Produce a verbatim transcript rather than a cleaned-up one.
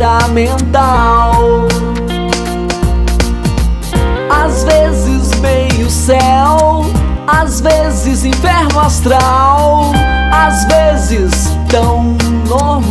temperamental. Às vezes meio céu, às vezes inferno astral, às vezes tão normal.